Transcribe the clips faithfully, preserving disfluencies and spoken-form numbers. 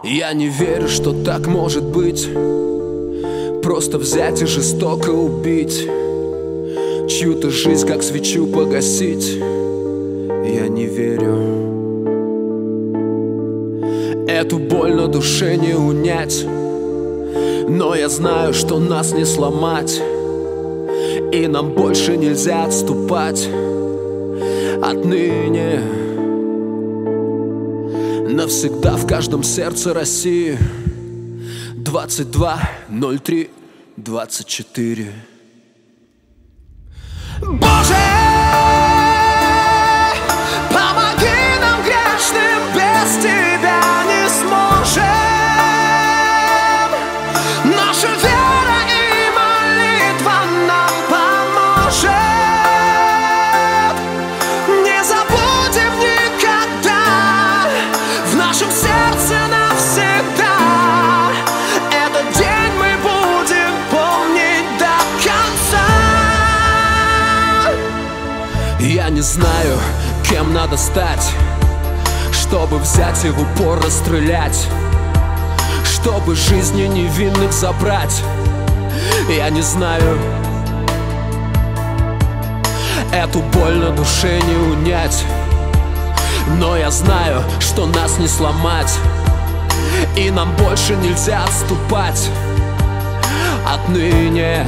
Я не верю, что так может быть. Просто взять и жестоко убить, чью-то жизнь, как свечу, погасить. Я не верю. Эту боль на душе не унять, но я знаю, что нас не сломать, и нам больше нельзя отступать. Отныне навсегда в каждом сердце России. Двадцать два ноль три двадцать четыре. Боже, помоги нам, грешным, без тебя не сможем. Наша вера и молитва нам поможет. Не забудем никогда, в нашем сердце навсегда. Этот день мы будем помнить до конца. Я не знаю, кем надо стать, чтобы взять и в упор расстрелять, чтобы жизни невинных забрать. Я не знаю, эту боль на душе не унять, но я знаю, что нас не сломать, и нам больше нельзя отступать. Отныне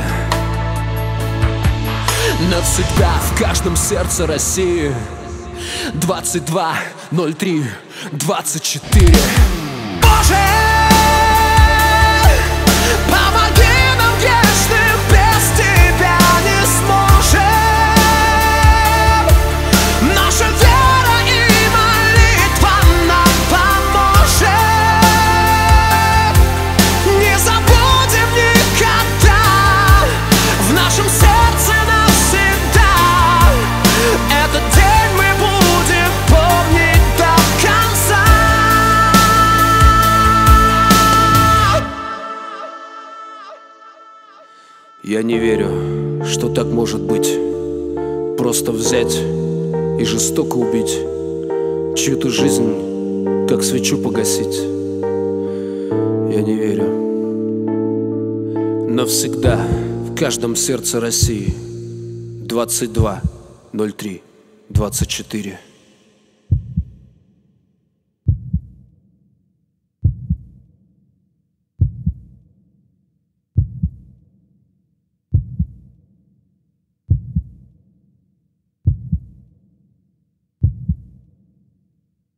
навсегда в каждом сердце России. Двадцать два ноль три двадцать четыре. Боже, помоги нам, грешным, без тебя не сможем. Наша вера и молитва нам поможет. Не забудем никогда, в нашем сердце навсегда. Этот день мы будем помнить до конца. Я не верю, что так может быть. Просто взять и жестоко убить, чью-то жизнь, как свечу, погасить. Я не верю. Навсегда в каждом сердце России. Двадцать два ноль три двадцать четыре.